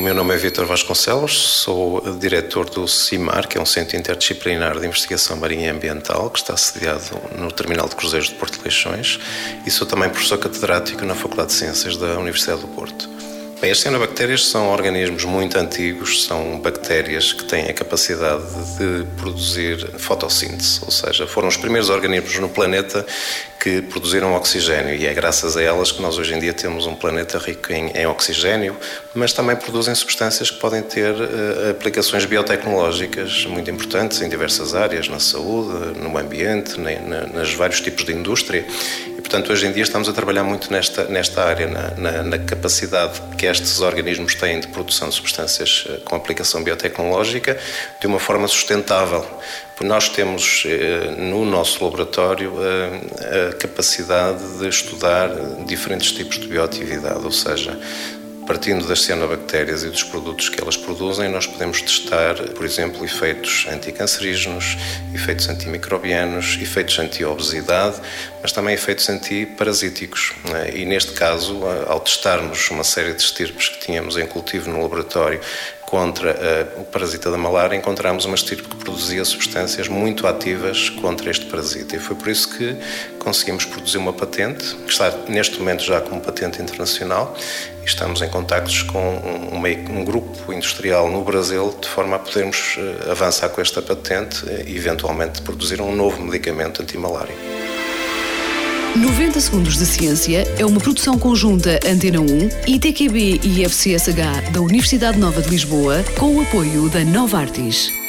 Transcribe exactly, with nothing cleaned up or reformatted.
meu nome é Vítor Vasconcelos, sou diretor do CIMAR, que é um Centro Interdisciplinar de Investigação Marinha e Ambiental, que está sediado no Terminal de Cruzeiros de Porto de Leixões, e sou também professor catedrático na Faculdade de Ciências da Universidade do Porto. Bem, as cianobactérias são organismos muito antigos, são bactérias que têm a capacidade de produzir fotossíntese, ou seja, foram os primeiros organismos no planeta que produziram oxigênio, e é graças a elas que nós hoje em dia temos um planeta rico em, em oxigênio, mas também produzem substâncias que podem ter uh, aplicações biotecnológicas muito importantes em diversas áreas, na saúde, no ambiente, na, na, nas vários tipos de indústria. E, portanto, hoje em dia estamos a trabalhar muito nesta, nesta área, na, na, na capacidade que estes organismos têm de produção de substâncias uh, com aplicação biotecnológica de uma forma sustentável. Nós temos no nosso laboratório a capacidade de estudar diferentes tipos de bioatividade, ou seja, partindo das cianobactérias e dos produtos que elas produzem, nós podemos testar, por exemplo, efeitos anticancerígenos, efeitos antimicrobianos, efeitos anti-obesidade, mas também efeitos antiparasíticos. E neste caso, ao testarmos uma série de estirpes que tínhamos em cultivo no laboratório contra uh, o parasita da malária, encontramos uma estirpe que produzia substâncias muito ativas contra este parasita. E foi por isso que conseguimos produzir uma patente, que está neste momento já como patente internacional, e estamos em contactos com um, um, um grupo industrial no Brasil, de forma a podermos uh, avançar com esta patente e eventualmente produzir um novo medicamento anti-malária. noventa Segundos de Ciência é uma produção conjunta Antena um, I T Q B e I F C S H da Universidade Nova de Lisboa, com o apoio da Novartis.